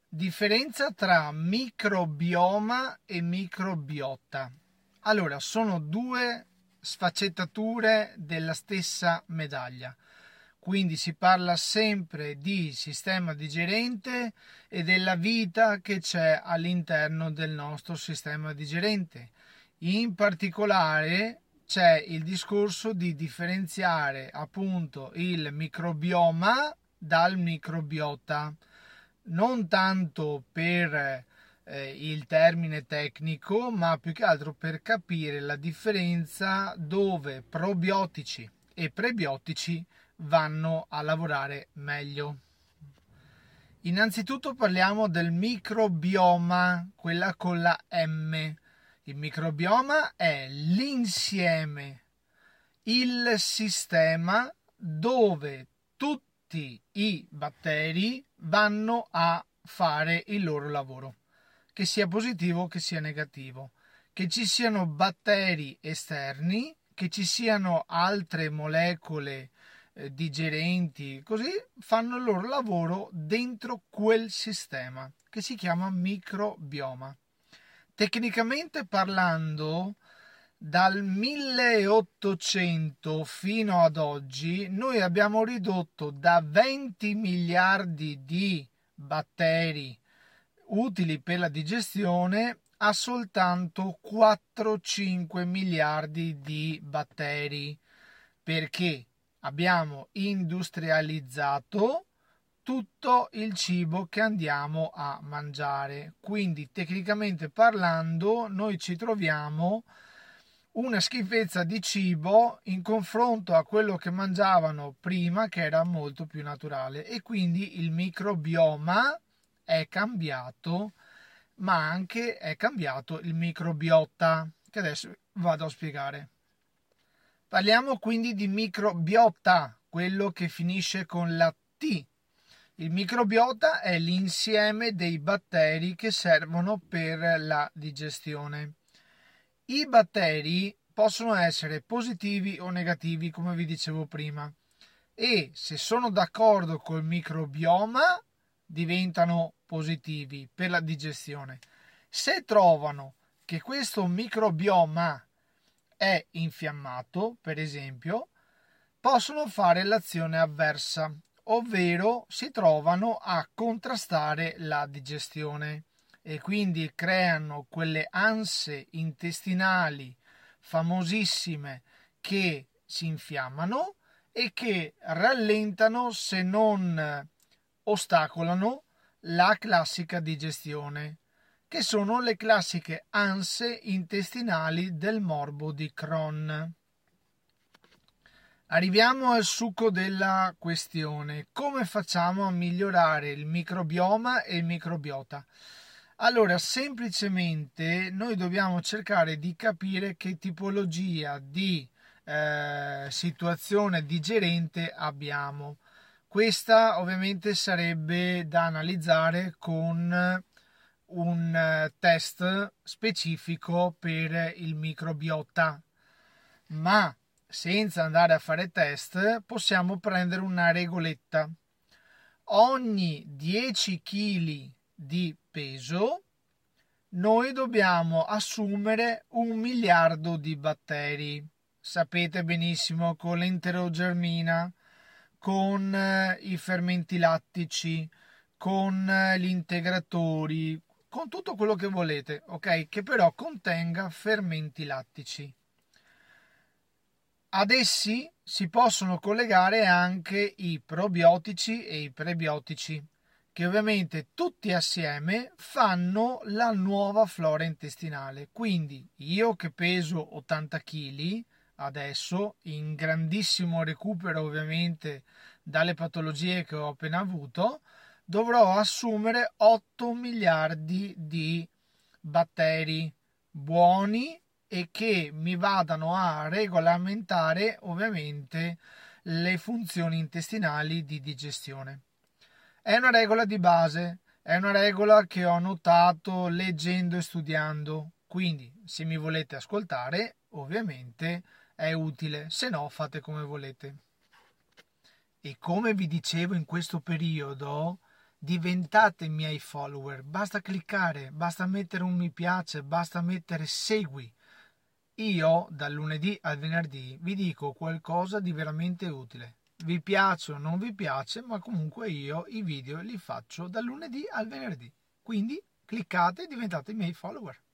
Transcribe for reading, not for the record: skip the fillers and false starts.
Differenza tra microbioma e microbiota. Allora, sono due sfaccettature della stessa medaglia. Quindi si parla sempre di sistema digerente e della vita che c'è all'interno del nostro sistema digerente. In particolare c'è il discorso di differenziare appunto il microbioma dal microbiota, non tanto per il termine tecnico, ma più che altro per capire la differenza dove probiotici e prebiotici vanno a lavorare meglio. Innanzitutto parliamo del microbioma, quella con la M. Il microbioma è l'insieme, il sistema dove tutti i batteri vanno a fare il loro lavoro, che sia positivo che sia negativo, che ci siano batteri esterni, che ci siano altre molecole digerenti, così fanno il loro lavoro dentro quel sistema che si chiama microbioma. Tecnicamente parlando, dal 1800 fino ad oggi noi abbiamo ridotto da 20 miliardi di batteri utili per la digestione a soltanto 4-5 miliardi di batteri, perché abbiamo industrializzato tutto il cibo che andiamo a mangiare. Quindi, tecnicamente parlando, noi ci troviamo una schifezza di cibo in confronto a quello che mangiavano prima, che era molto più naturale, e quindi il microbioma è cambiato, ma anche è cambiato il microbiota, che adesso vado a spiegare. Parliamo quindi di microbiota, quello che finisce con la T. Il microbiota è l'insieme dei batteri che servono per la digestione. I batteri possono essere positivi o negativi, come vi dicevo prima, e se sono d'accordo col microbioma diventano positivi per la digestione. Se trovano che questo microbioma è infiammato, per esempio, possono fare l'azione avversa, ovvero si trovano a contrastare la digestione e quindi creano quelle anse intestinali famosissime che si infiammano e che rallentano, se non ostacolano, la classica digestione, che sono le classiche anse intestinali del morbo di Crohn. Arriviamo al succo della questione. Come facciamo a migliorare il microbioma e il microbiota? Allora, semplicemente noi dobbiamo cercare di capire che tipologia di situazione digerente abbiamo. Questa ovviamente sarebbe da analizzare con un test specifico per il microbiota, ma senza andare a fare test possiamo prendere una regoletta. Ogni 10 kg di peso noi dobbiamo assumere 1 miliardo di batteri. Sapete benissimo, con l'enterogermina, con i fermenti lattici, con gli integratori, con tutto quello che volete, ok? Che però contenga fermenti lattici. Ad essi si possono collegare anche i probiotici e i prebiotici, che ovviamente tutti assieme fanno la nuova flora intestinale. Quindi io che peso 80 kg adesso, in grandissimo recupero ovviamente dalle patologie che ho appena avuto, dovrò assumere 8 miliardi di batteri buoni e che mi vadano a regolamentare ovviamente le funzioni intestinali di digestione. È una regola di base, è una regola che ho notato leggendo e studiando, quindi se mi volete ascoltare ovviamente è utile, se no fate come volete. E come vi dicevo, in questo periodo diventate miei follower, basta cliccare, basta mettere un mi piace, basta mettere segui. Io dal lunedì al venerdì vi dico qualcosa di veramente utile. Vi piace o non vi piace, ma comunque io i video li faccio dal lunedì al venerdì. Quindi cliccate e diventate i miei follower.